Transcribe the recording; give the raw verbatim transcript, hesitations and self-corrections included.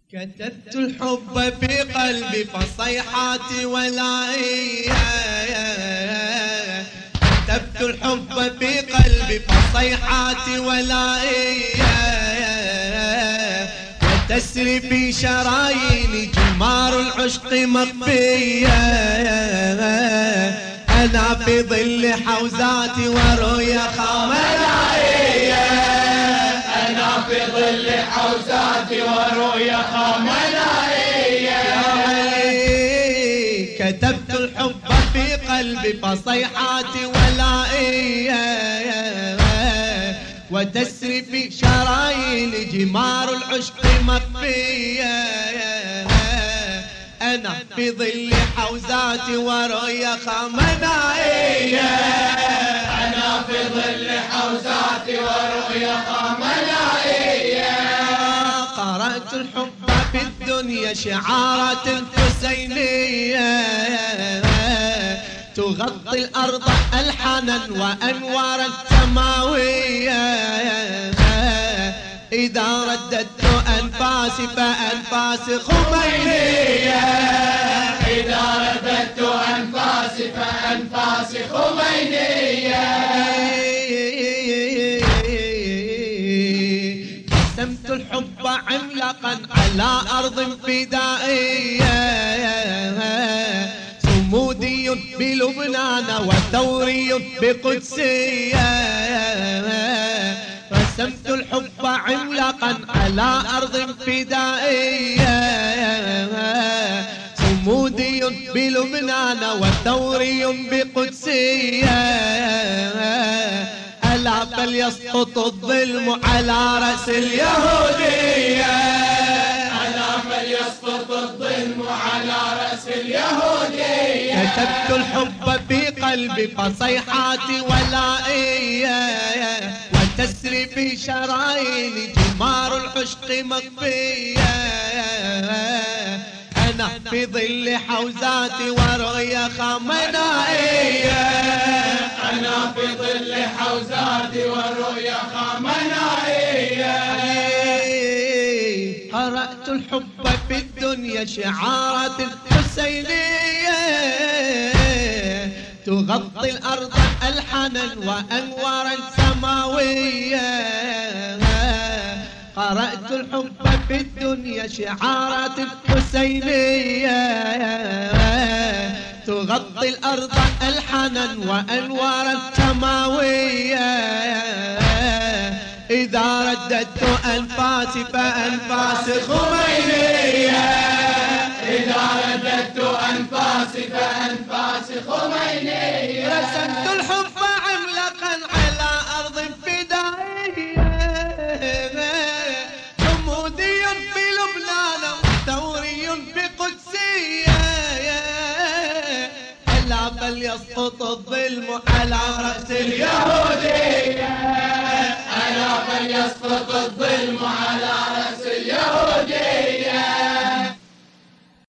كتبت الحب في قلبي فصيحات ولائية، كتبت الحب في قلبي فصيحات ولائية، وتسري في شراييني جمار العشق مخفية. أنا في ظل حوزاتي ورؤيا خملائية، أنا في ظل حوزاتي ورؤيا خملائية. يا علي كتبت الحب في قلبي فصيحات ولائية، وتسري في شراييني جمار العشق مخفية. أنا في ظل حوزاتي ورؤيا خملائية، أنا في ظل حوزاتي ورؤيا خملائية. قرأت الحب في الدنيا شعارات حسينية، تغطي الأرض ألحانا وأنوارا سماوية. إذا رددت أنفاسي فأنفاسي خمينية، إذا رددت أنفاسي فأنفاسي خمينية. قسمت الحب عملاقا على أرض فدائية، صمودي بلبنان وثوري بقدسية. رسمت الحب عملاقا على أرض فدائية، صمودي بلبنان وثوري بقدسية. ألا فليسقط الظلم على رأس اليهودية، ألا فليسقط الظلم على رأس اليهودية. كتبت الحب في قلبي فصيحات ولائية، وتسري في شراييني جمار العشق مخفية. أنا في ظل حوزاتي ورؤيا خملائية، أنا في ظل حوزاتي والرؤيا خملائية. قرأت الحب في الدنيا شعارات حسينية، تغطي الأرض ألحانا وأنوارا سماوية. قرأت الحب في الدنيا شعارات حسينية، تغطي الأرض ألحانا وأنوارا سماوية. إذا رددت أنفاسي فأنفاسي خمينية، إذا رددت أنفاسي فأنفاسي خمينية. رسمت الحب عملاقا على أرض فدائية، صمودي بلبنان وثوري بقدسية. ألا فليسقط الظلم على رأس اليهودية، ألا فليسقط الظلم